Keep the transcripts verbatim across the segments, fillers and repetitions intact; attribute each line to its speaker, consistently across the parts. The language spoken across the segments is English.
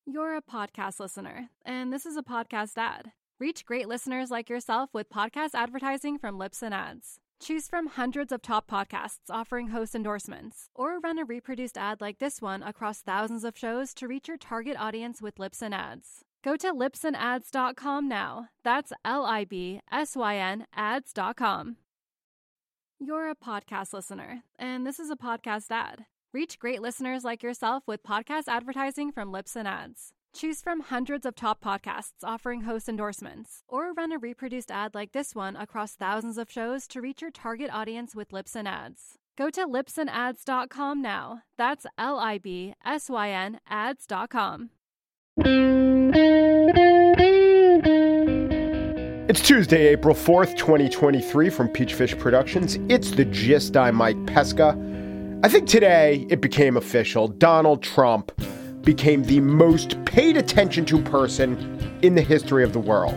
Speaker 1: You're a podcast listener, and this is a podcast ad. Reach great listeners like yourself with podcast advertising from Libsyn Ads. Choose from hundreds of top podcasts offering host endorsements, or run a reproduced ad like this one across thousands of shows to reach your target audience with Libsyn Ads. Go to libsyn ads dot com now. That's L I B S Y N ads dot com. You're a podcast listener, and this is a podcast ad. Reach great listeners like yourself with podcast advertising from Libsyn Ads. Choose from hundreds of top podcasts offering host endorsements, or run a reproduced ad like this one across thousands of shows to reach your target audience with Libsyn Ads. Go to libsyn ads dot com now. That's L I B S Y N ads dot com.
Speaker 2: It's Tuesday, April fourth, twenty twenty-three from Peachfish Productions. It's The Gist. I'm Mike Pesca. I think today it became official. Donald Trump became the most paid attention to person in the history of the world.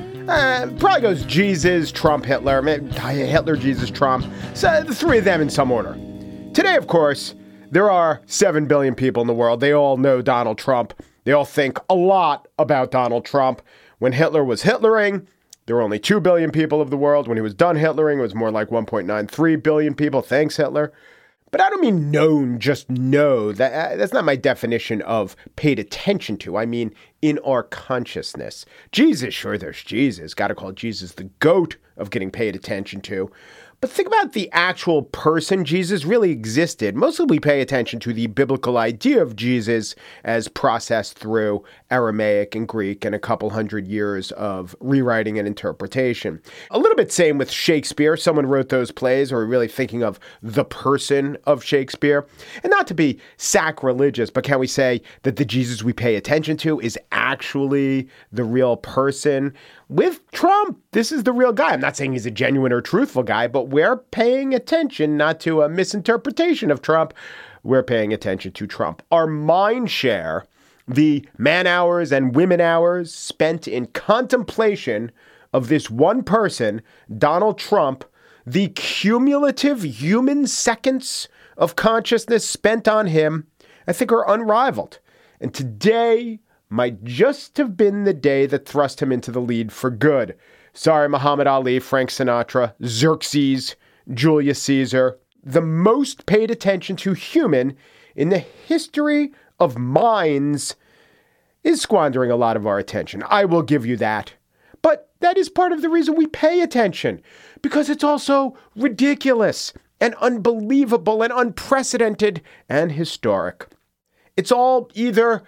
Speaker 2: Uh, probably goes Jesus, Trump, Hitler, Hitler, Jesus, Trump. So the three of them in some order. Today, of course, there are seven billion people in the world. They all know Donald Trump. They all think a lot about Donald Trump. When Hitler was Hitlering, there were only two billion people of the world. When he was done Hitlering, it was more like one point nine three billion people. Thanks, Hitler. But I don't mean known, just know. That, uh, that's not my definition of paid attention to. I mean in our consciousness. Jesus, sure, there's Jesus. Got to call Jesus the GOAT of getting paid attention to. But think about the actual person Jesus really existed. Mostly we pay attention to the biblical idea of Jesus as processed through Aramaic and Greek and a couple hundred years of rewriting and interpretation. A little bit same with Shakespeare. Someone wrote those plays, or we're really thinking of the person of Shakespeare. And not to be sacrilegious, but can we say that the Jesus we pay attention to is actually the real person? With Trump, this is the real guy. I'm not saying he's a genuine or truthful guy, but we're paying attention not to a misinterpretation of Trump. We're paying attention to Trump. Our mind share, the man hours and women hours spent in contemplation of this one person, Donald Trump, the cumulative human seconds of consciousness spent on him, I think are unrivaled. And today might just have been the day that thrust him into the lead for good. Sorry, Muhammad Ali, Frank Sinatra, Xerxes, Julius Caesar. The most paid attention to human in the history of minds is squandering a lot of our attention. I will give you that. But that is part of the reason we pay attention, because it's also ridiculous and unbelievable and unprecedented and historic. It's all either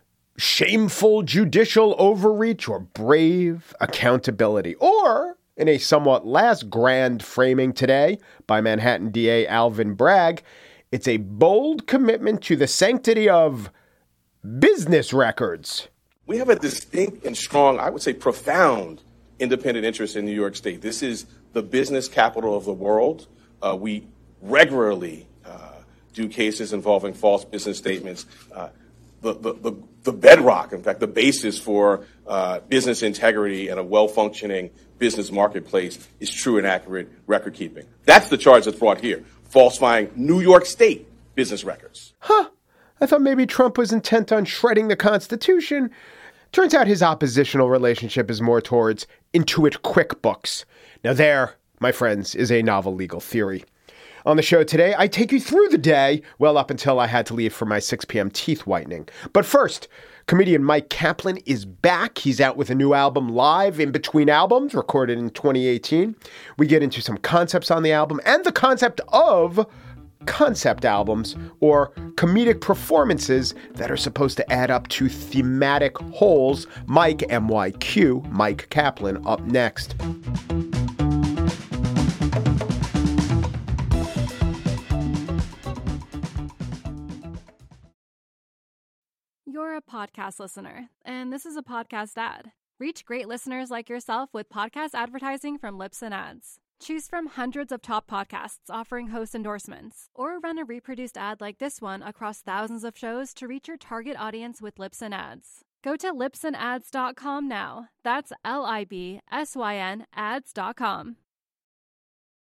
Speaker 2: shameful judicial overreach or brave accountability. Or, in a somewhat less grand framing today by Manhattan D A Alvin Bragg, it's a bold commitment to the sanctity of business records.
Speaker 3: We have a distinct and strong, I would say profound, independent interest in New York State. This is the business capital of the world. Uh, we regularly uh, do cases involving false business statements. Uh, The, the, the, the bedrock, in fact, the basis for uh, business integrity and a well-functioning business marketplace is true and accurate record keeping. That's the charge that's brought here, falsifying New York State business records.
Speaker 2: Huh. I thought maybe Trump was intent on shredding the Constitution. Turns out his oppositional relationship is more towards Intuit QuickBooks. Now there, my friends, is a novel legal theory. On the show today, I take you through the day, well, up until I had to leave for my six p.m. teeth whitening. But first, comedian Mike Kaplan is back. He's out with a new album live in between albums, recorded in twenty eighteen. We get into some concepts on the album and the concept of concept albums, or comedic performances that are supposed to add up to thematic wholes. Mike, M Y Q, Mike Kaplan, up next.
Speaker 1: You're a podcast listener, and this is a podcast ad. Reach great listeners like yourself with podcast advertising from Libsyn Ads. Choose from hundreds of top podcasts offering host endorsements, or run a reproduced ad like this one across thousands of shows to reach your target audience with Libsyn Ads. Go to libsyn ads dot com now. That's L I B S Y N ads dot com.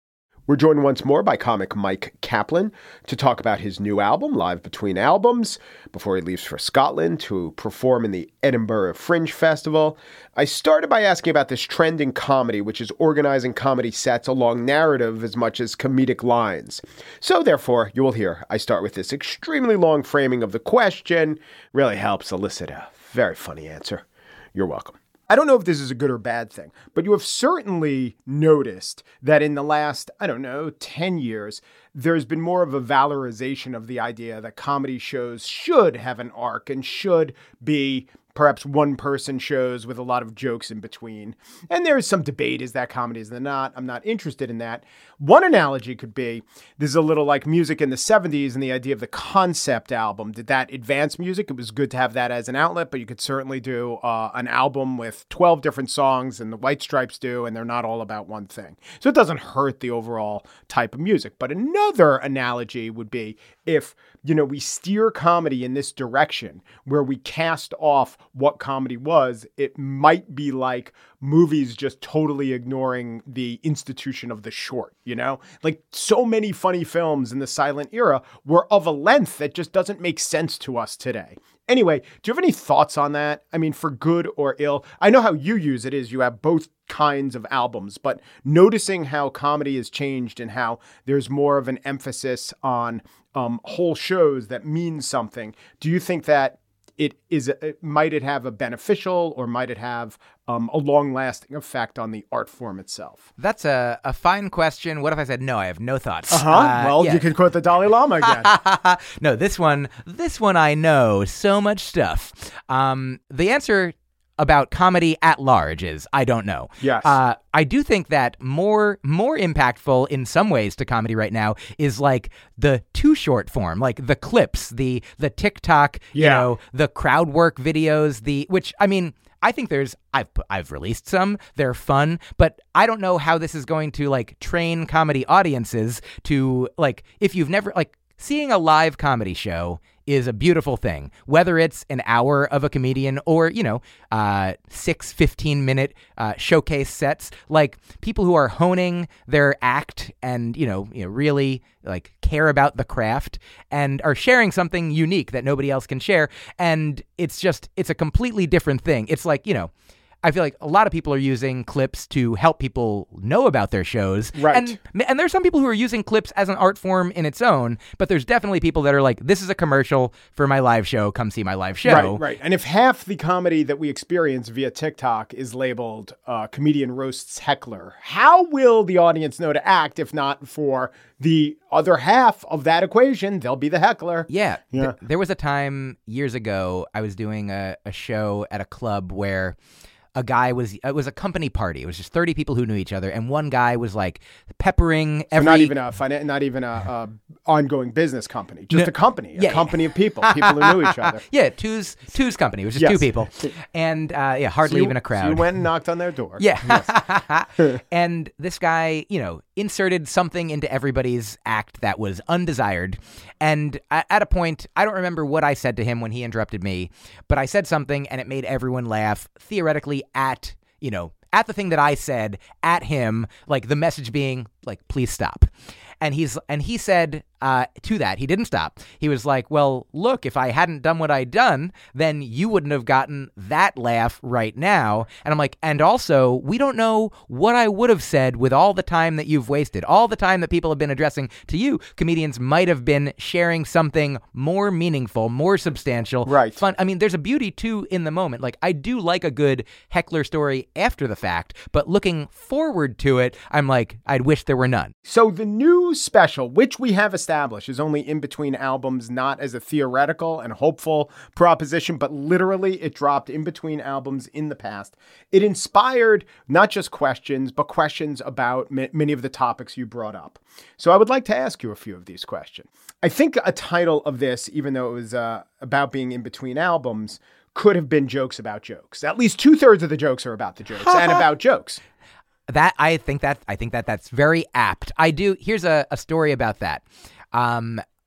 Speaker 2: We're joined once more by comic Mike Kaplan to talk about his new album, Live Between Albums, before he leaves for Scotland to perform in the Edinburgh Fringe Festival. I started by asking about this trend in comedy, which is organizing comedy sets along narrative as much as comedic lines. So therefore, you will hear I start with this extremely long framing of the question. Really helps elicit a very funny answer. You're welcome. I don't know if this is a good or bad thing, but you have certainly noticed that in the last, I don't know, ten years, there's been more of a valorization of the idea that comedy shows should have an arc and should be perhaps one-person shows with a lot of jokes in between. And there is some debate, is that comedy, is that not? I'm not interested in that. One analogy could be, this is a little like music in the seventies and the idea of the concept album. Did that advance music? It was good to have that as an outlet, but you could certainly do uh, an album with twelve different songs, and the White Stripes do, and they're not all about one thing. So it doesn't hurt the overall type of music. But another analogy would be if, you know, we steer comedy in this direction where we cast off what comedy was, it might be like movies just totally ignoring the institution of the short, you know? Like so many funny films in the silent era were of a length that just doesn't make sense to us today. Anyway, do you have any thoughts on that? I mean, for good or ill? I know how you use it is you have both kinds of albums, but noticing how comedy has changed and how there's more of an emphasis on um, whole shows that mean something. Do you think that it is, it, might it have a beneficial or might it have um, a long-lasting effect on the art form itself?
Speaker 4: That's a, a fine question. What if I said, no, I have no thoughts?
Speaker 2: Uh-huh.
Speaker 4: Uh,
Speaker 2: well,
Speaker 4: yeah.
Speaker 2: You can quote the Dalai Lama again.
Speaker 4: No, this one, this one I know so much stuff. Um, the answer about comedy at large is I don't know.
Speaker 2: Yes.
Speaker 4: Uh, I do think that more more impactful in some ways to comedy right now is like the too short form, like the clips, the the TikTok,
Speaker 2: yeah.
Speaker 4: you know, the crowd work videos, the which I mean, I think there's I've I've released some. They're fun, but I don't know how this is going to like train comedy audiences to like if you've never like seeing a live comedy show is a beautiful thing, whether it's an hour of a comedian or, you know, uh, six fifteen-minute uh, showcase sets, like people who are honing their act and, you know, you know, really like care about the craft and are sharing something unique that nobody else can share. And it's just, it's a completely different thing. It's like, you know, I feel like a lot of people are using clips to help people know about their shows.
Speaker 2: Right.
Speaker 4: And, and there's some people who are using clips as an art form in its own, but there's definitely people that are like, this is a commercial for my live show. Come see my live show.
Speaker 2: Right, right. And if half the comedy that we experience via TikTok is labeled uh, comedian roasts heckler, how will the audience know to act if not for the other half of that equation? They'll be the heckler.
Speaker 4: Yeah.
Speaker 2: Yeah.
Speaker 4: Th- there was a time years ago I was doing a, a show at a club where a guy was, it was a company party. It was just thirty people who knew each other. And one guy was like peppering every.
Speaker 2: So not even a, finan- not even a, a ongoing business company, just
Speaker 4: No.
Speaker 2: a company, a
Speaker 4: Yeah.
Speaker 2: company of people, people who knew each other.
Speaker 4: Yeah. Two's, two's company. It was just
Speaker 2: Yes.
Speaker 4: two people. And uh, yeah, hardly
Speaker 2: So you-
Speaker 4: even a crowd.
Speaker 2: So you went and knocked on their door.
Speaker 4: Yeah. And this guy, you know, inserted something into everybody's act that was undesired. And a- at a point, I don't remember what I said to him when he interrupted me, but I said something and it made everyone laugh theoretically at, you know, at the thing that I said at him, like the message being like, please stop. And he's and he said uh, to that, he didn't stop. He was like, well, look, if I hadn't done what I'd done, then you wouldn't have gotten that laugh right now. And I'm like, and also, we don't know what I would have said with all the time that you've wasted, all the time that people have been addressing to you. Comedians might have been sharing something more meaningful, more substantial,
Speaker 2: Right.
Speaker 4: fun. I mean, there's a beauty too in the moment. Like, I do like a good heckler story after the fact, but looking forward to it, I'm like, I'd wish there were none.
Speaker 2: So the new special, which we have established is only in between albums, not as a theoretical and hopeful proposition, but literally it dropped in between albums in the past. It inspired not just questions, but questions about ma- many of the topics you brought up. So I would like to ask you a few of these questions. I think a title of this, even though it was uh, about being in between albums, could have been jokes about jokes. At least two thirds of the jokes are about the jokes and about jokes.
Speaker 4: That I think that I think that that's very apt. I do. Here's a, a story about that. Um,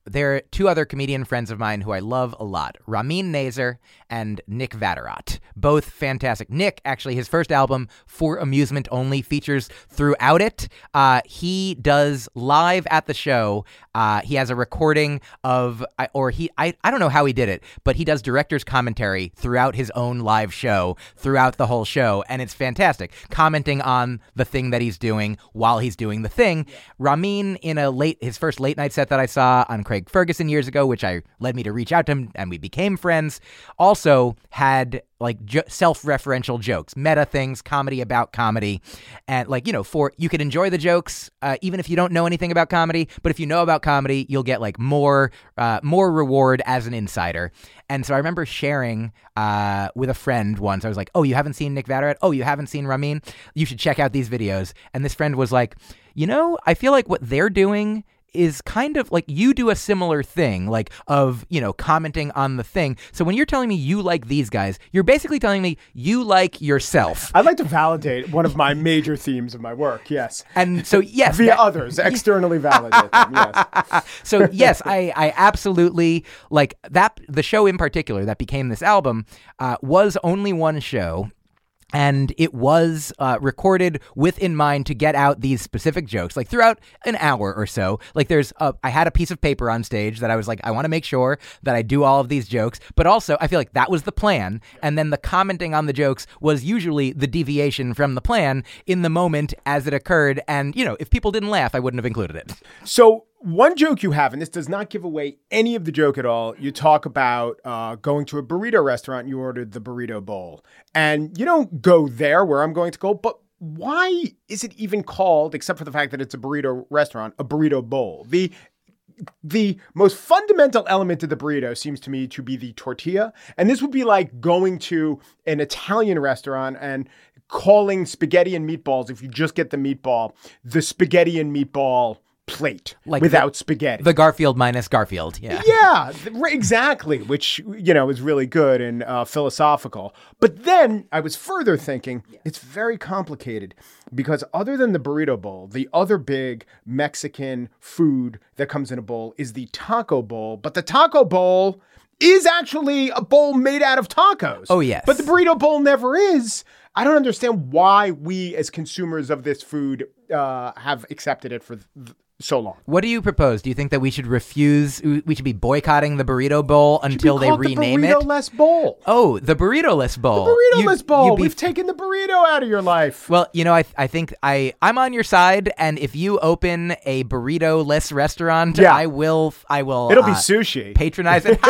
Speaker 4: there are two other comedian friends of mine who I love a lot, Ramin Nazer and Nick Vatterott. Both fantastic. Nick, actually, his first album, For Amusement Only, features throughout it. Uh, he does live at the show. Uh, he has a recording of, or he, I, I don't know how he did it, but he does director's commentary throughout his own live show, throughout the whole show, and it's fantastic. Commenting on the thing that he's doing while he's doing the thing. Yeah. Ramin, in a late, his first late night set that I saw on Craig Ferguson years ago, which I led me to reach out to him, and we became friends, also had like jo- self-referential jokes, meta things, comedy about comedy. And like, you know, for you can enjoy the jokes, uh, even if you don't know anything about comedy, but if you know about comedy, you'll get like more, uh, more reward as an insider. And so I remember sharing uh, with a friend once, I was like, oh, you haven't seen Nick Vatterott? Oh, you haven't seen Ramin? You should check out these videos. And this friend was like, you know, I feel like what they're doing is kind of like you do a similar thing, like of, you know, commenting on the thing. So when you're telling me you like these guys, you're basically telling me you like yourself.
Speaker 2: I'd like to validate one of my major themes of my work, yes.
Speaker 4: And so, yes.
Speaker 2: Via
Speaker 4: that,
Speaker 2: others, externally validate them, yes.
Speaker 4: So, yes, I, I absolutely, like, that, the show in particular that became this album uh, was only one show. And it was uh, recorded with in mind to get out these specific jokes, like throughout an hour or so. Like there's, a, I had a piece of paper on stage that I was like, I want to make sure that I do all of these jokes. But also, I feel like that was the plan. And then the commenting on the jokes was usually the deviation from the plan in the moment as it occurred. And, you know, if people didn't laugh, I wouldn't have included it.
Speaker 2: So one joke you have, and this does not give away any of the joke at all, you talk about uh, going to a burrito restaurant and you ordered the burrito bowl. And you don't go there where I'm going to go, but why is it even called, except for the fact that it's a burrito restaurant, a burrito bowl? The The most fundamental element of the burrito seems to me to be the tortilla. And this would be like going to an Italian restaurant and calling spaghetti and meatballs, if you just get the meatball, the spaghetti and meatball plate, like without
Speaker 4: the,
Speaker 2: spaghetti.
Speaker 4: The Garfield minus Garfield. Yeah.
Speaker 2: Yeah, exactly. Which, you know, is really good and uh, philosophical. But then I was further thinking it's very complicated because other than the burrito bowl, the other big Mexican food that comes in a bowl is the taco bowl. But the taco bowl is actually a bowl made out of tacos.
Speaker 4: Oh, yes.
Speaker 2: But the burrito bowl never is. I don't understand why we as consumers of this food uh, have accepted it for th- so long.
Speaker 4: What do you propose? Do you think that we should refuse, we should be boycotting the burrito bowl until they rename
Speaker 2: the
Speaker 4: it?
Speaker 2: The burrito-less bowl.
Speaker 4: Oh, the burrito-less bowl.
Speaker 2: The burrito-less
Speaker 4: you,
Speaker 2: bowl.
Speaker 4: Be...
Speaker 2: We've taken the burrito out of your life.
Speaker 4: Well, you know, I I think I, I'm on your side, and if you open a burrito-less restaurant, yeah. I will, I will.
Speaker 2: It'll uh, be sushi.
Speaker 4: Patronize it.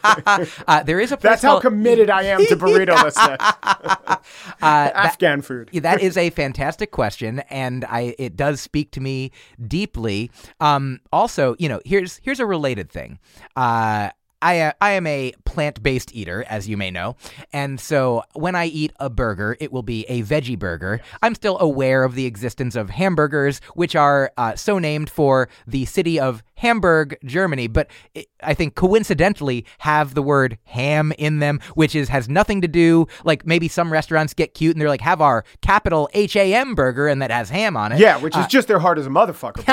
Speaker 4: uh, there is a place
Speaker 2: That's
Speaker 4: called...
Speaker 2: how committed I am to burrito-lessness. uh, Afghan
Speaker 4: that,
Speaker 2: food.
Speaker 4: That is a fantastic question, and I it does speak to me deeply. Um, also, you know, here's here's a related thing. Uh, I uh, I am a plant-based eater, as you may know, and so when I eat a burger, it will be a veggie burger. I'm still aware of the existence of hamburgers, which are uh, so named for the city of Hamburg, Germany, but it, I think coincidentally have the word ham in them, which is has nothing to do, like maybe some restaurants get cute and they're like, have our capital H A M burger and that has ham on it.
Speaker 2: Yeah, which is uh, just their heart as a motherfucker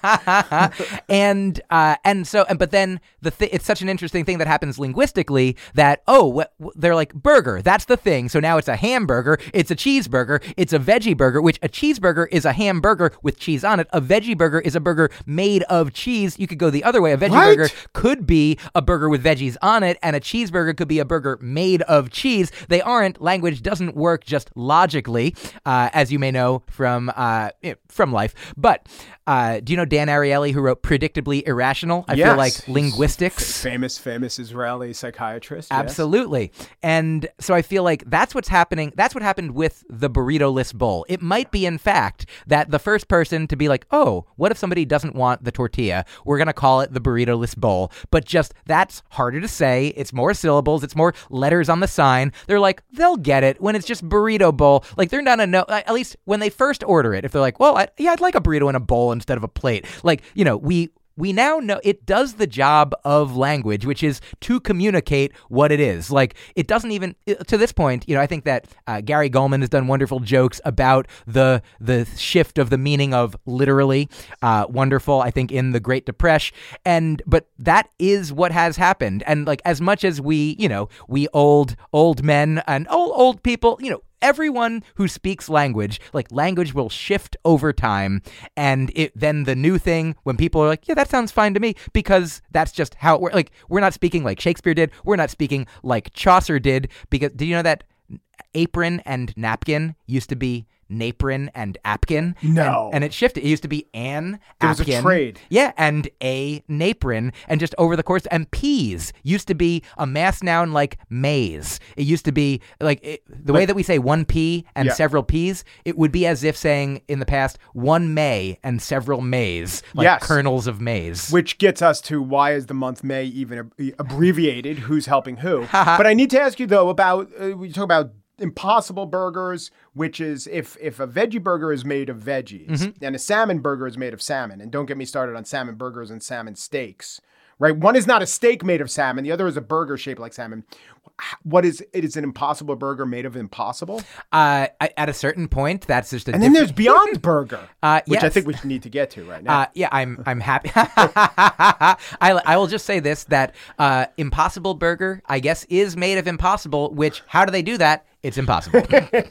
Speaker 4: burger. and uh, and so, and but then the th- it's such an interesting thing that happens linguistically that, oh, wh- they're like, burger, that's the thing. So now it's a hamburger, it's a cheeseburger, it's a veggie burger, which a cheeseburger is a hamburger with cheese on it. A veggie burger is a burger made of cheese. You could go the other way. A veggie
Speaker 2: right?
Speaker 4: burger could be a burger with veggies on it, and a cheeseburger could be a burger made of cheese. They aren't. Language doesn't work just logically, uh, as you may know from uh, from life. But uh, do you know Dan Ariely, who wrote Predictably Irrational? I
Speaker 2: yes.
Speaker 4: feel like linguistics.
Speaker 2: F- famous, famous Israeli psychiatrist.
Speaker 4: Absolutely. Yes. And so I feel like that's what's happening. That's what happened with the burrito-less bowl. It might be, in fact, that the first person to be like, oh, what if somebody doesn't want the tortilla? We're going to call it the burrito-less bowl. But just that's harder to say. It's more syllables. It's more letters on the sign. They're like, they'll get it when it's just burrito bowl. Like they're not a no, at least when they first order it. If they're like, well, I, yeah, I'd like a burrito in a bowl instead of a plate. Like, you know, we we now know it does the job of language, which is to communicate what it is. Like, it doesn't even, to this point, you know, I think that uh, Gary Gulman has done wonderful jokes about the the shift of the meaning of literally. Uh, wonderful, I think, in the Great Depression. And, but that is what has happened. And like, as much as we, you know, we old, old men and old, old people, you know, everyone who speaks language, like language will shift over time. And it, then the new thing when people are like, yeah, that sounds fine to me, because that's just how it works. Like, we're not speaking like Shakespeare did. We're not speaking like Chaucer did. Because did you know that apron and napkin used to be naprin and apkin?
Speaker 2: No.
Speaker 4: And, and it shifted. It used to be an
Speaker 2: There was
Speaker 4: apkin.
Speaker 2: a trade.
Speaker 4: Yeah, and a naprin. And just over the course, and peas used to be a mass noun like maize. It used to be like it, the way that we say one pea and
Speaker 2: Yeah.
Speaker 4: several peas, it would be as if saying in the past one May and several Mays, like
Speaker 2: Yes.
Speaker 4: kernels of maize.
Speaker 2: Which gets us to why is the month May even ab- abbreviated? Who's helping who? But I need to ask you, though, about, uh, we talk about Impossible Burgers, which is if if a veggie burger is made of veggies
Speaker 4: Mm-hmm.
Speaker 2: and a salmon burger is made of salmon, and don't get me started on salmon burgers and salmon steaks, right? One is not a steak made of salmon. The other is a burger shaped like salmon. What is it? Is an Impossible Burger made of impossible?
Speaker 4: Uh, I- at a certain point, that's just a
Speaker 2: And then
Speaker 4: different-
Speaker 2: there's Beyond Burger,
Speaker 4: Uh,
Speaker 2: which I
Speaker 4: yes.
Speaker 2: think we need to get to right now.
Speaker 4: Uh, yeah, I'm I'm happy. I, I will just say this, that uh, Impossible Burger, I guess, is made of impossible, which, how do they do that? It's impossible.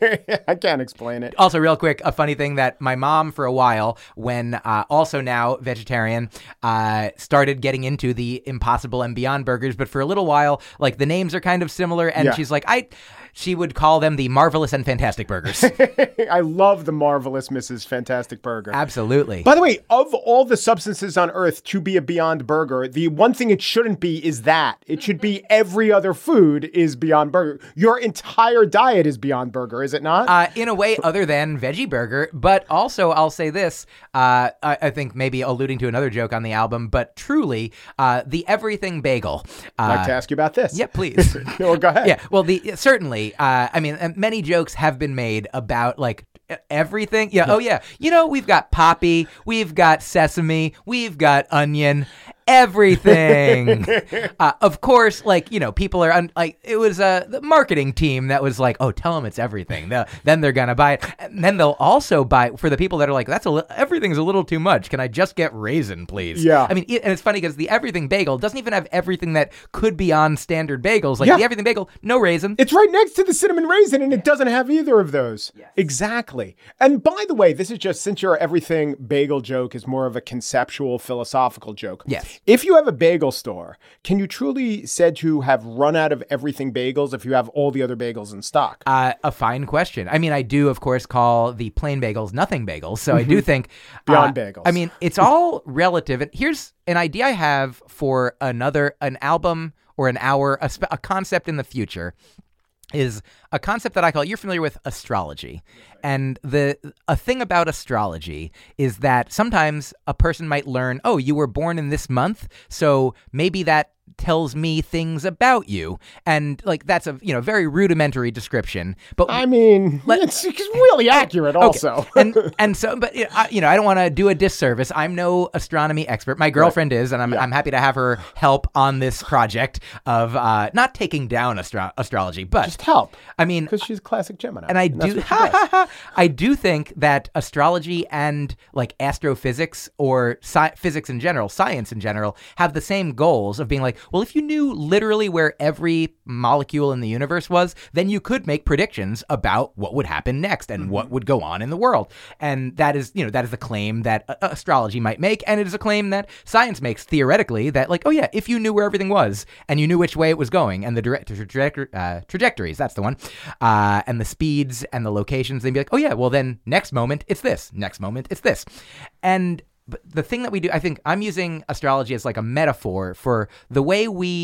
Speaker 2: I can't explain it.
Speaker 4: Also, real quick, a funny thing that my mom, for a while, when uh, also now vegetarian, uh, started getting into the Impossible and Beyond burgers. But for a little while, like, the names are kind of similar. And
Speaker 2: Yeah.
Speaker 4: she's like, I, she would call them the Marvelous and Fantastic Burgers.
Speaker 2: I love the Marvelous Missus Fantastic Burger.
Speaker 4: Absolutely.
Speaker 2: By the way, of all the substances on earth to be a Beyond Burger, the one thing it shouldn't be is that. It should be every other food is Beyond Burger. Your entire diet is Beyond Burger, is it not?
Speaker 4: Uh, in a way other than veggie burger, but also I'll say this, uh, I, I think maybe alluding to another joke on the album, but truly, uh, the everything bagel. Uh,
Speaker 2: I'd like to ask you about this.
Speaker 4: yeah, please.
Speaker 2: Well, go ahead.
Speaker 4: Yeah, well, the certainly, uh, I mean, uh, many jokes have been made about, like, e- everything. Yeah, oh yeah, you know, we've got poppy, we've got sesame, we've got onion, everything. uh, of course, like, you know, people are un- like, it was uh, the marketing team that was like, oh, tell them it's everything. They'll, then they're gonna buy it, and then they'll also buy for the people that are like, that's a li- everything's a little too much. Can I just get raisin, please?
Speaker 2: Yeah.
Speaker 4: I mean, it, and it's funny because the everything bagel doesn't even have everything that could be on standard bagels. Like
Speaker 2: Yeah.
Speaker 4: the everything bagel, no raisin.
Speaker 2: It's right next to the cinnamon raisin, and it doesn't have either of those.
Speaker 4: Yes.
Speaker 2: Exactly. And by the way, this is just, since your everything bagel joke is more of a conceptual, philosophical joke.
Speaker 4: Yes.
Speaker 2: If you have a bagel store, can you truly said to have run out of everything bagels if you have all the other bagels in stock?
Speaker 4: Uh, a fine question. I mean, I do, of course, call the plain bagels nothing bagels. So I do think
Speaker 2: Beyond
Speaker 4: uh,
Speaker 2: bagels.
Speaker 4: I mean, it's all relative. And here's an idea I have for another, an album or an hour, a, spe- a concept in the future. Is a concept that I call, you're familiar with astrology. And the a thing about astrology is that sometimes a person might learn, oh, you were born in this month, so maybe that tells me things about you. And like, that's a, you know, very rudimentary description. But
Speaker 2: I mean,
Speaker 4: Let-
Speaker 2: it's, it's really accurate also.
Speaker 4: and and so, but you know, I, you know, I don't want to do a disservice. I'm no astronomy expert. My girlfriend is, and I'm
Speaker 2: Yeah.
Speaker 4: I'm happy to have her help on this project of uh, not taking down astro- astrology, but
Speaker 2: Just help.
Speaker 4: I mean,
Speaker 2: Because she's a classic Gemini.
Speaker 4: and I
Speaker 2: that's
Speaker 4: do,
Speaker 2: what she does.
Speaker 4: I do think that astrology and like astrophysics or sci- physics in general, science in general, have the same goals of being like, well, if you knew literally where every molecule in the universe was, then you could make predictions about what would happen next and what would go on in the world. And that is, you know, that is the claim that uh, astrology might make, and it is a claim that science makes theoretically, that like, oh yeah, if you knew where everything was and you knew which way it was going and the direct traje- uh, trajectories, that's the one, uh, and the speeds and the locations, they'd be like, oh yeah, well then next moment it's this, next moment it's this. And but the thing that we do, I think I'm using astrology as like a metaphor for the way we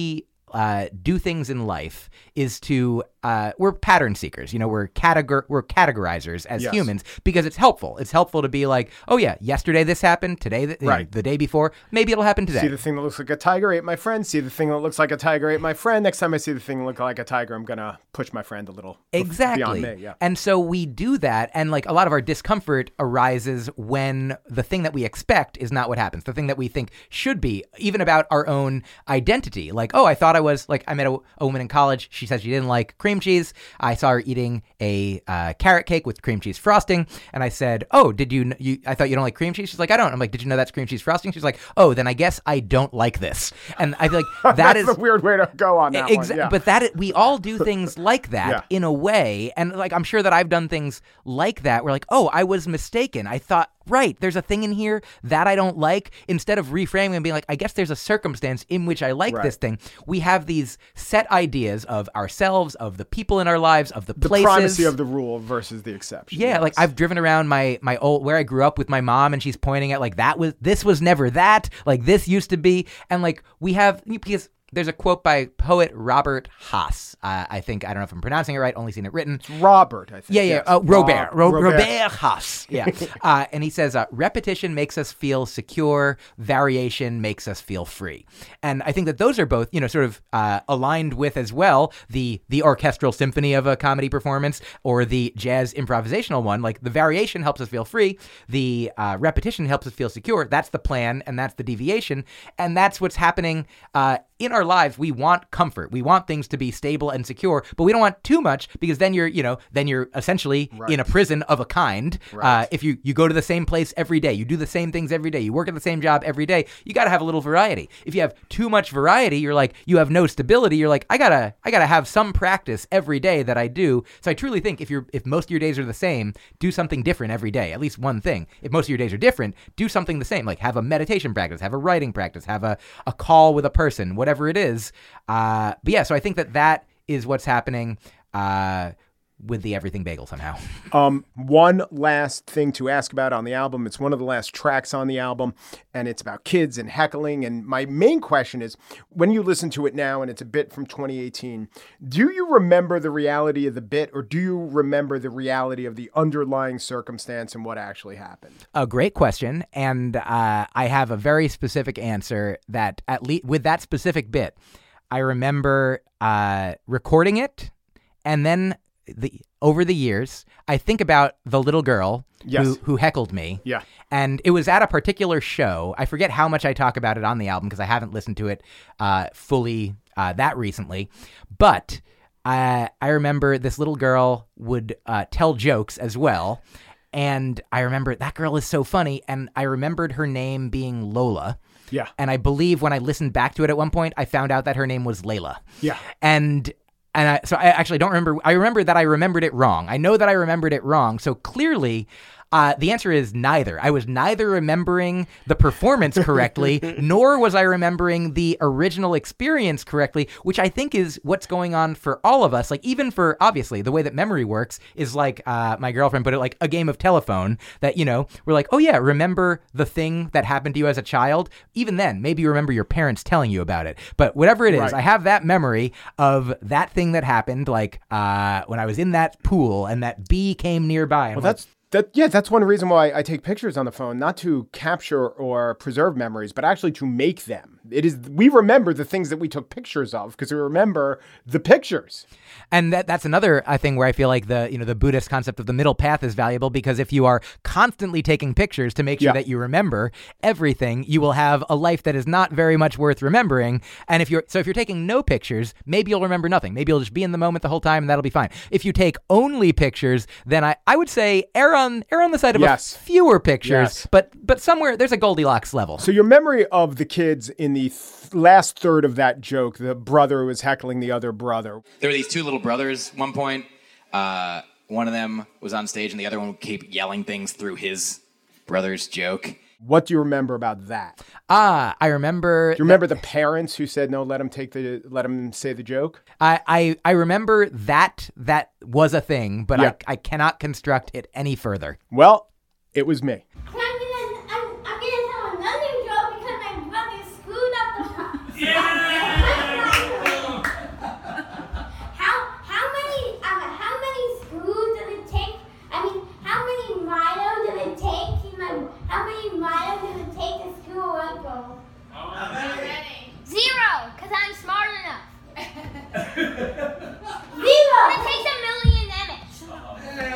Speaker 4: uh, do things in life is to uh, we're pattern seekers. You know, we're categor we're categorizers as
Speaker 2: Yes.
Speaker 4: humans because it's helpful. It's helpful to be like, oh yeah, yesterday this happened, today th- you know,
Speaker 2: Right.
Speaker 4: the day before, maybe it'll happen today.
Speaker 2: See the thing that looks like a tiger ate my friend. See the thing that looks like a tiger ate my friend. Next time I see the thing that looks like a tiger, I'm going to push my friend a little bef-
Speaker 4: Exactly.
Speaker 2: beyond me. Yeah.
Speaker 4: And so we do that. And like a lot of our discomfort arises when the thing that we expect is not what happens. The thing that we think should be, even about our own identity. Like, oh, I thought I was like, I met a, a woman in college. She said she didn't like cream cheese. I saw her eating a uh, carrot cake with cream cheese frosting. And I said, oh, did you, kn- you, I thought you don't like cream cheese. She's like, I don't. I'm like, did you know that's cream cheese frosting? She's like, oh, then I guess I don't like this. And I feel like that
Speaker 2: That's
Speaker 4: is
Speaker 2: a weird way to go on that
Speaker 4: Exa-
Speaker 2: one. Yeah.
Speaker 4: But that is, we all do things like that
Speaker 2: Yeah.
Speaker 4: in a way. And like, I'm sure that I've done things like that where like, oh, I was mistaken. I thought, right, there's a thing in here that I don't like. Instead of reframing and being like, I guess there's a circumstance in which I like
Speaker 2: Right.
Speaker 4: this thing. We have these set ideas of ourselves, of the people in our lives, of the,
Speaker 2: the
Speaker 4: places.
Speaker 2: primacy of the rule versus the exception.
Speaker 4: Yeah,
Speaker 2: Yes.
Speaker 4: like I've driven around my my old where I grew up with my mom, and she's pointing at like that was this was never that, like this used to be, and like we have because there's a quote by poet Robert Haas. Uh, I think I don't know if I'm pronouncing it right. Only seen it written.
Speaker 2: Robert, I think.
Speaker 4: Yeah, yeah.
Speaker 2: Yes.
Speaker 4: Uh, Robert. Ro-
Speaker 2: Robert.
Speaker 4: Robert Haas. Yeah. uh, and he says, uh, repetition makes us feel secure. Variation makes us feel free. And I think that those are both, you know, sort of uh, aligned with as well the the orchestral symphony of a comedy performance or the jazz improvisational one. Like the variation helps us feel free. The uh, repetition helps us feel secure. That's the plan and that's the deviation. And that's what's happening uh, in our lives. We want comfort. We want things to be stable and secure, but we don't want too much because then you're, you know, then you're essentially
Speaker 2: Right.
Speaker 4: in a prison of a kind.
Speaker 2: Right.
Speaker 4: Uh, if you, you go to the same place every day, you do the same things every day, you work at the same job every day, you got to have a little variety. If you have too much variety, you're like, you have no stability. You're like, I gotta, I gotta have some practice every day that I do. So I truly think if you're, if most of your days are the same, do something different every day, at least one thing. If most of your days are different, do something the same, like have a meditation practice, have a writing practice, have a, a call with a person, whatever it is. Uh, but yeah, so I think that that is what's happening uh, with the Everything Bagel somehow.
Speaker 2: Um, one last thing to ask about on the album. It's one of the last tracks on the album, and it's about kids and heckling. And my main question is, when you listen to it now, and it's a bit from twenty eighteen, do you remember the reality of the bit, or do you remember the reality of the underlying circumstance and what actually happened?
Speaker 4: A great question, and uh, I have a very specific answer that at least with that specific bit, I remember uh, recording it, and then the over the years, I think about the little girl
Speaker 2: Yes.
Speaker 4: who, who heckled me.
Speaker 2: Yeah.
Speaker 4: And it was at a particular show. I forget how much I talk about it on the album because I haven't listened to it uh, fully uh, that recently. But I, I remember this little girl would uh, tell jokes as well. And I remember that girl is so funny. And I remembered her name being Lola.
Speaker 2: Yeah.
Speaker 4: And I believe when I listened back to it at one point, I found out that her name was Layla.
Speaker 2: Yeah.
Speaker 4: And and I, so I actually don't remember. I remember that I remembered it wrong. I know that I remembered it wrong. So clearly, uh, the answer is neither. I was neither remembering the performance correctly, nor was I remembering the original experience correctly, which I think is what's going on for all of us. Like even for, obviously, the way that memory works is like uh, my girlfriend put it, like a game of telephone that, you know, we're like, oh yeah, remember the thing that happened to you as a child? Even then, maybe you remember your parents telling you about it. But whatever it is,
Speaker 2: Right.
Speaker 4: I have that memory of that thing that happened, like uh, when I was in that pool and that bee came nearby. And
Speaker 2: Well, that's that. Yeah, that's one reason why I take pictures on the phone, not to capture or preserve memories, but actually to make them. It is we remember the things that we took pictures of because we remember the pictures.
Speaker 4: And that that's another uh, thing where I feel like the you know the Buddhist concept of the middle path is valuable because if you are constantly taking pictures to make sure
Speaker 2: Yeah.
Speaker 4: that you remember everything, you will have a life that is not very much worth remembering. And if you're so if you're taking no pictures, maybe you'll remember nothing. Maybe you'll just be in the moment the whole time, and that'll be fine. If you take only pictures, then I, I would say err on err on the side of
Speaker 2: Yes.
Speaker 4: a fewer pictures.
Speaker 2: Yes.
Speaker 4: But but somewhere there's a Goldilocks level.
Speaker 2: So your memory of the kids in the th- last third of that joke, the brother who was heckling the other brother.
Speaker 5: There were these two little brothers at one point. Uh, one of them was on stage and the other one would keep yelling things through his brother's joke.
Speaker 2: What do you remember about that?
Speaker 4: Ah, I remember.
Speaker 2: Do you remember the parents who said no, let him take the let him say the joke?
Speaker 4: I, I, I remember that that was a thing, but
Speaker 2: Yeah.
Speaker 4: I, I cannot construct it any further.
Speaker 2: Well, it was me.
Speaker 6: I'm gonna, I'm, I'm gonna tell another joke because my brother screwed up the top.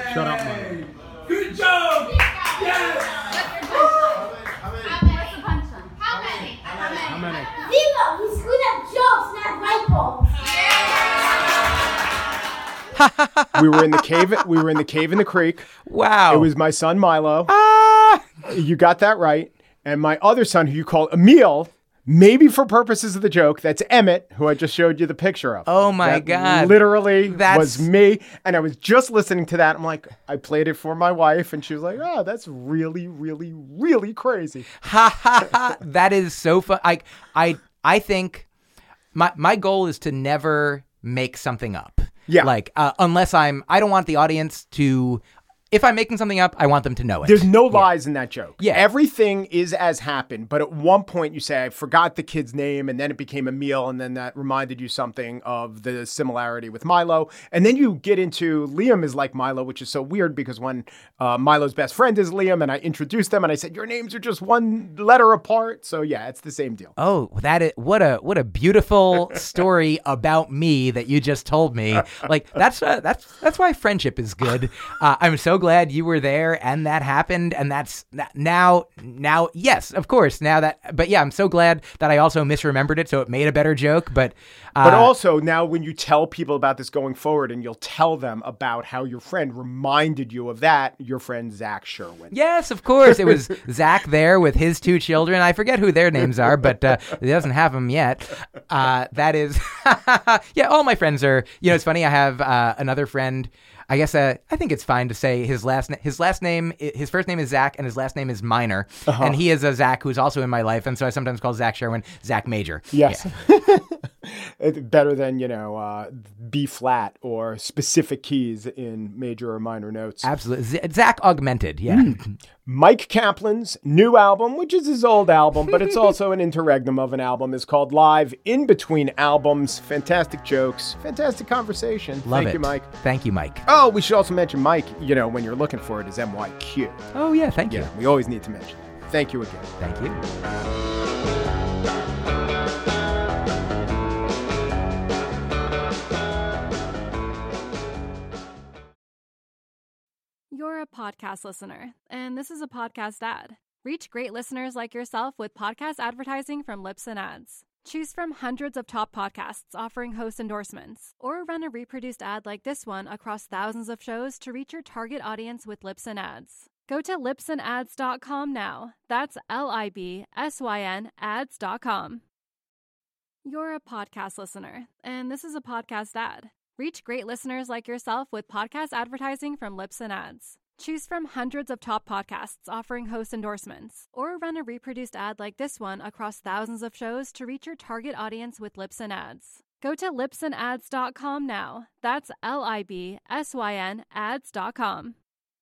Speaker 2: Shut up, Milo.
Speaker 7: Good job! Yes!
Speaker 6: How many?
Speaker 2: How many?
Speaker 6: Zero! He screwed up jokes, not light bulbs.
Speaker 2: We were in the cave. We were in the cave in the creek.
Speaker 4: Wow.
Speaker 2: It was my son Milo.
Speaker 4: Ah!
Speaker 2: You got that right. And my other son, who you call Emil, maybe for purposes of the joke, that's Emmett, who I just showed you the picture of.
Speaker 4: Oh my
Speaker 2: That
Speaker 4: God.
Speaker 2: Literally
Speaker 4: That's-
Speaker 2: was me. And I was just listening to that. I'm like, I played it for my wife, and she was like, oh, that's really, really, really crazy.
Speaker 4: Ha ha ha! That is so fun. I I I think my my goal is to never make something up.
Speaker 2: Yeah.
Speaker 4: Like uh, unless I'm, I don't want the audience to. If I'm making something up, I want them to know it.
Speaker 2: There's no lies in that joke.
Speaker 4: Yeah.
Speaker 2: Everything is as happened. But at one point you say, I forgot the kid's name, and then it became Emil, and then that reminded you something of the similarity with Milo. And then you get into Liam is like Milo, which is so weird because when uh, Milo's best friend is Liam, and I introduced them, and I said, your names are just one letter apart. So yeah, it's the same deal.
Speaker 4: Oh, that is what a what a beautiful story about me that you just told me. Like that's uh, that's that's why friendship is good. Uh, I'm so glad you were there and that happened, and that's now now yes, of course, now that but yeah, I'm so glad that I also misremembered it, so it made a better joke. But uh,
Speaker 2: But also now when you tell people about this going forward, and you'll tell them about how your friend reminded you of that, your friend Zach Sherwin.
Speaker 4: yes, of course, it was Zach there with his two children. I forget who their names are, but uh, he doesn't have them yet. Uh, that is, yeah, all my friends are. You know, it's funny. I have uh, another friend. I guess uh, I think it's fine to say his last na- his last name, his first name is Zach, and his last name is Minor, uh-huh. and he is a Zach who's also in my life, and so I sometimes call Zach Sherwin Zach Major.
Speaker 2: Yes.
Speaker 4: Yeah.
Speaker 2: It's better than, you know, uh, B flat or specific keys in major or minor notes.
Speaker 4: Absolutely. Z- Zach Augmented, yeah. Mm.
Speaker 2: Mike Kaplan's new album, which is his old album, but it's also an interregnum of an album, is called Live In Between Albums. Fantastic jokes, fantastic conversation.
Speaker 4: Love
Speaker 2: Thank
Speaker 4: it.
Speaker 2: you, Mike.
Speaker 4: Thank you, Mike.
Speaker 2: Oh, we should also mention Mike, you know, when you're looking for it, is M Y Q.
Speaker 4: Oh, yeah, thank you.
Speaker 2: Yeah, we always need to mention that. Thank you again.
Speaker 4: Thank you.
Speaker 1: You're a podcast listener, and this is a podcast ad. Reach great listeners like yourself with podcast advertising from Libsyn Ads. Choose from hundreds of top podcasts offering host endorsements, or run a reproduced ad like this one across thousands of shows to reach your target audience with Libsyn Ads. Go to libsyn ads dot com now. That's L I B S Y N ads dot com. You're a podcast listener, and this is a podcast ad. Reach great listeners like yourself with podcast advertising from Libsyn Ads. Choose from hundreds of top podcasts offering host endorsements, or run a reproduced ad like this one across thousands of shows to reach your target audience with Libsyn Ads. Go to libsyn ads dot com now. That's L I B S Y N ads dot com.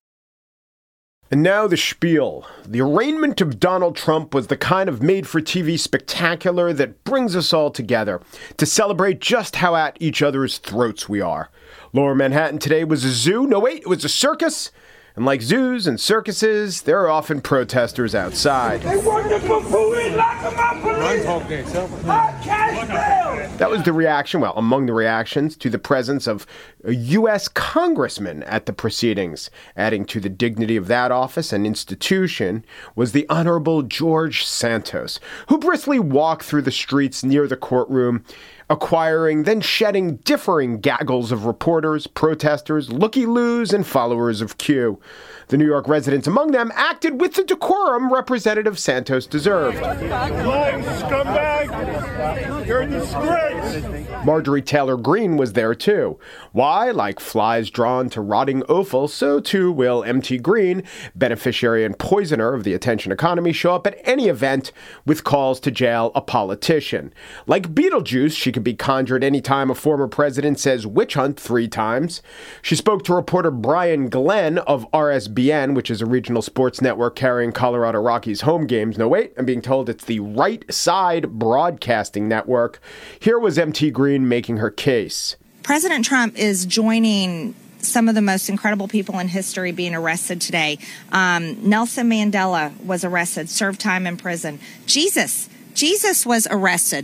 Speaker 2: And now the spiel. The arraignment of Donald Trump was the kind of made-for-T V spectacular that brings us all together to celebrate just how at each other's throats we are. Lower Manhattan today was a zoo. No, wait, it was a circus. And like zoos and circuses, there are often protesters outside.
Speaker 7: They want the buffoon, lock them up, police! Hot cash bail!
Speaker 2: That was the reaction, well, among the reactions to the presence of a U S congressman at the proceedings. Adding to the dignity of that office and institution was the Honorable George Santos, who briskly walked through the streets near the courtroom, acquiring, then shedding differing gaggles of reporters, protesters, looky-loos, and followers of Q. The New York residents among them acted with the decorum Representative Santos deserved.
Speaker 7: Lying scumbag! You're a disgrace!
Speaker 2: Marjorie Taylor Greene was there too. Why? Like flies drawn to rotting offal, so too will M T Green, beneficiary and poisoner of the attention economy, show up at any event with calls to jail a politician. Like Beetlejuice, she can be conjured anytime a former president says witch hunt three times. She spoke to reporter Brian Glenn of R S B N, which is a regional sports network carrying Colorado Rockies home games. No, wait, I'm being told it's the Right Side Broadcasting Network. Here was M T Green making her case.
Speaker 8: President Trump is joining some of the most incredible people in history being arrested today. Um, Nelson Mandela was arrested, served time in prison. Jesus, Jesus was arrested.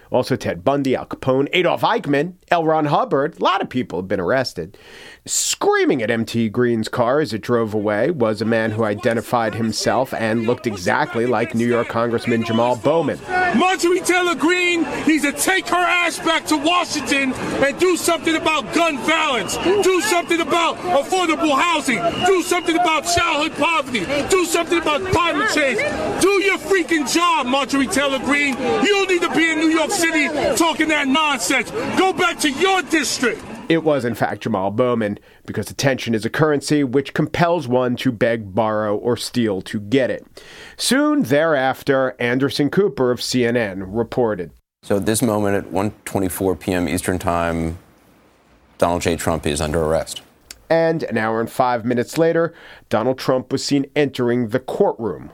Speaker 2: Also Ted Bundy, Al Capone, Adolf Eichmann, L. Ron Hubbard. A lot of people have been arrested. Screaming at M T Green's car as it drove away was a man who identified himself and looked exactly like New York Congressman Jamal Bowman.
Speaker 7: Marjorie Taylor Greene needs to take her ass back to Washington and do something about gun violence. Do something about affordable housing. Do something about childhood poverty. Do something about climate change. Do your freaking job, Marjorie Taylor Greene. You don't need to be in New York City talking that nonsense. Go back to your district.
Speaker 2: It was, in fact, Jamal Bowman, because attention is a currency which compels one to beg, borrow, or steal to get it. Soon thereafter, Anderson Cooper of C N N reported.
Speaker 9: So at this moment, at one twenty-four p.m. Eastern Time, Donald J. Trump is under arrest.
Speaker 2: And an hour and five minutes later, Donald Trump was seen entering the courtroom.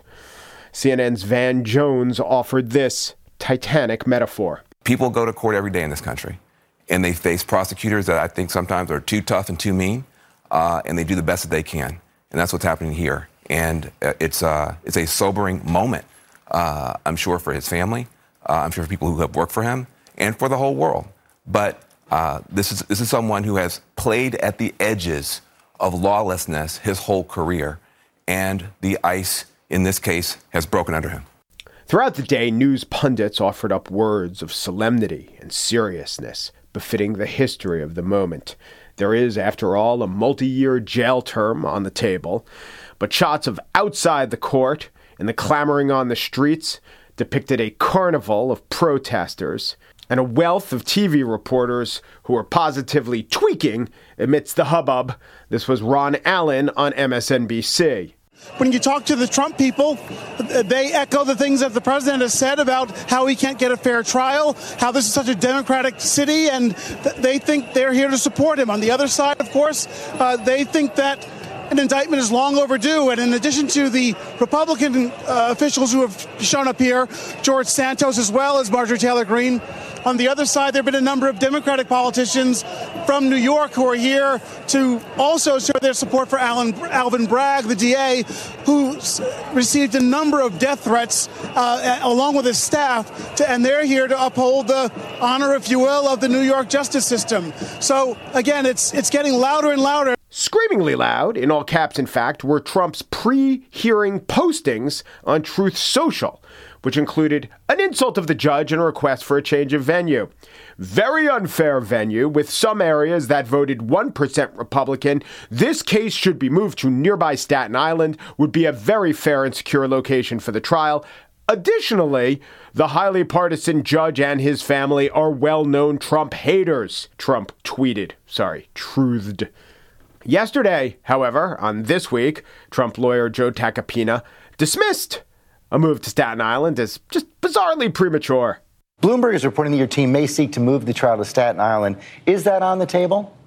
Speaker 2: C N N's Van Jones offered this Titanic metaphor.
Speaker 10: People go to court every day in this country, and they face prosecutors that I think sometimes are too tough and too mean, uh, and they do the best that they can. And that's what's happening here. And uh, it's, uh, it's a sobering moment, uh, I'm sure, for his family. Uh, I'm sure for people who have worked for him and for the whole world. But uh, this is this is someone who has played at the edges of lawlessness his whole career, and the ice, in this case, has broken under him.
Speaker 2: Throughout the day, news pundits offered up words of solemnity and seriousness befitting the history of the moment. There is, after all, a multi-year jail term on the table, but shots of outside the court and the clamoring on the streets depicted a carnival of protesters and a wealth of T V reporters who were positively tweaking amidst the hubbub. This was Ron Allen on M S N B C.
Speaker 11: When you talk to the Trump people, they echo the things that the president has said about how he can't get a fair trial, how this is such a democratic city, and th- they think they're here to support him. On the other side, of course, uh, they think that an indictment is long overdue. And in addition to the Republican uh, officials who have shown up here, George Santos as well as Marjorie Taylor Greene, on the other side, there have been a number of Democratic politicians from New York who are here to also show their support for Alan, Alvin Bragg, the D A, who received a number of death threats uh, along with his staff, to, and they're here to uphold the honor, if you will, of the New York justice system. So, again, it's it's getting louder and louder.
Speaker 2: Screamingly loud, in all caps, in fact, were Trump's pre-hearing postings on Truth Social, which included an insult of the judge and a request for a change of venue. Very unfair venue, with some areas that voted one percent Republican. This case should be moved to nearby Staten Island, would be a very fair and secure location for the trial. Additionally, the highly partisan judge and his family are well-known Trump haters, Trump tweeted. Sorry, truthed. Yesterday, however, on This Week, Trump lawyer Joe Tacopina dismissed a move to Staten Island as just bizarrely premature.
Speaker 12: Bloomberg is reporting that your team may seek to move the trial to Staten Island. Is that on the table?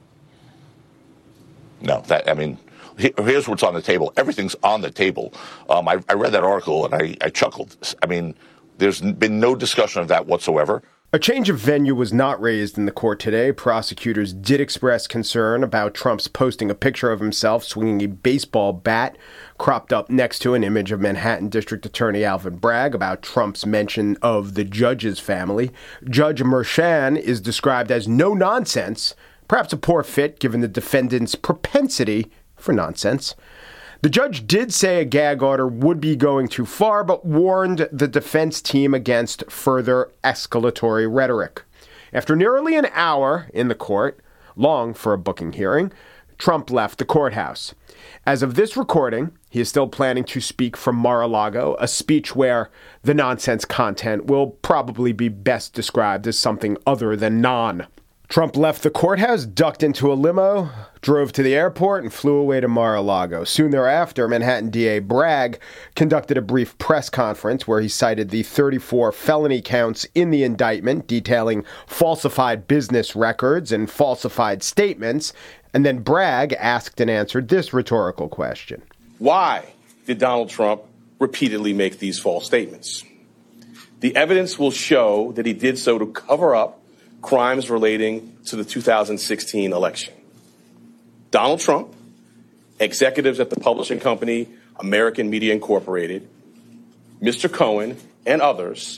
Speaker 13: No, that I mean, here's what's on the table. Everything's on the table. Um, I, I read that article and I, I chuckled. I mean, there's been no discussion of that whatsoever.
Speaker 2: A change of venue was not raised in the court today. Prosecutors did express concern about Trump's posting a picture of himself swinging a baseball bat cropped up next to an image of Manhattan District Attorney Alvin Bragg, about Trump's mention of the judge's family. Judge Merchan is described as no nonsense, perhaps a poor fit given the defendant's propensity for nonsense. The judge did say a gag order would be going too far, but warned the defense team against further escalatory rhetoric. After nearly an hour in the court, long for a booking hearing, Trump left the courthouse. As of this recording, he is still planning to speak from Mar-a-Lago, a speech where the nonsense content will probably be best described as something other than non. Trump left the courthouse, ducked into a limo, drove to the airport, and flew away to Mar-a-Lago. Soon thereafter, Manhattan D A Bragg conducted a brief press conference where he cited the thirty-four felony counts in the indictment, detailing falsified business records and falsified statements. And then Bragg asked and answered this rhetorical question.
Speaker 3: Why did Donald Trump repeatedly make these false statements? The evidence will show that he did so to cover up crimes relating to the two thousand sixteen election. Donald Trump, executives at the publishing company American Media Incorporated, Mister Cohen, and others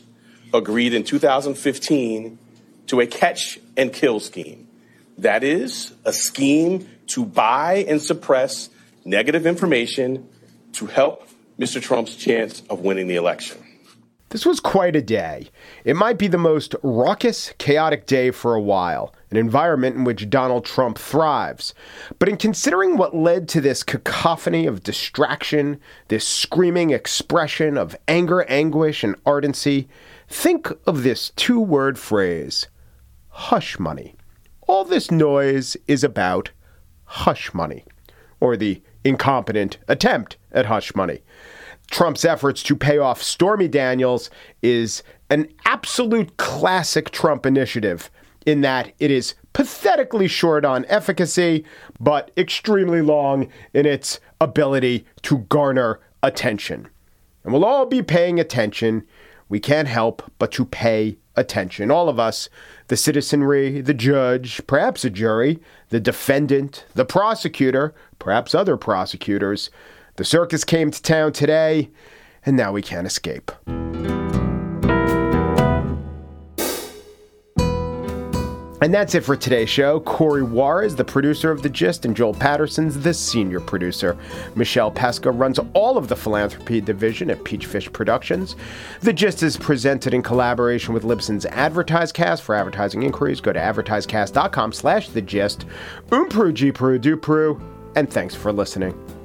Speaker 3: agreed in two thousand fifteen to a catch and kill scheme. That is a scheme to buy and suppress negative information to help Mister Trump's chance of winning the election.
Speaker 2: This was quite a day. It might be the most raucous, chaotic day for a while, an environment in which Donald Trump thrives. But in considering what led to this cacophony of distraction, this screaming expression of anger, anguish, and ardency, think of this two-word phrase, hush money. All this noise is about hush money, or the incompetent attempt at hush money. Trump's efforts to pay off Stormy Daniels is an absolute classic Trump initiative in that it is pathetically short on efficacy, but extremely long in its ability to garner attention. And we'll all be paying attention. We can't help but to pay attention. All of us, the citizenry, the judge, perhaps a jury, the defendant, the prosecutor, perhaps other prosecutors. The circus came to town today, and now we can't escape. And that's it for today's show. Corey Juarez, the producer of The Gist, and Joel Patterson's the senior producer. Michelle Pesca runs all of the philanthropy division at Peachfish Productions. The Gist is presented in collaboration with Libsyn's AdvertiseCast. For advertising inquiries, go to advertisecast.com slash The Gist. Umpru, G Peru, Du Peru, and thanks for listening.